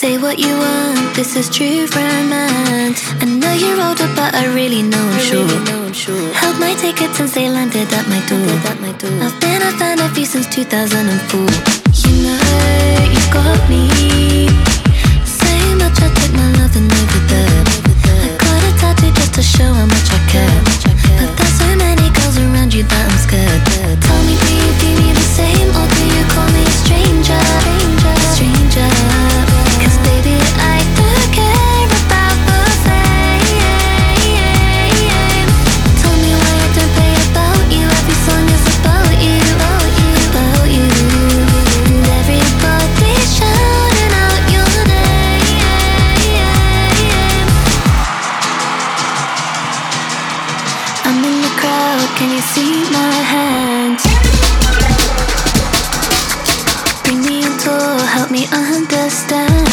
Say what you want, this is true romance. I know you're older, but I really know I'm sure. Held my ticket since they landed at my door. I've been a fan of you since 2004. You know you got me. Say much, I take my love and over there. I got a tattoo just to show how much I care. But there's so many girls around you that I'm scared. Tell me, do you feel me the same, or do you call me a stranger? Stranger. Cause baby, I do care about the fame. Tell me why I don't play about you. Every song is about you, about you. And everybody's shouting out your name. I'm in the crowd, can you see my hands? Bring me on tour, help me understand.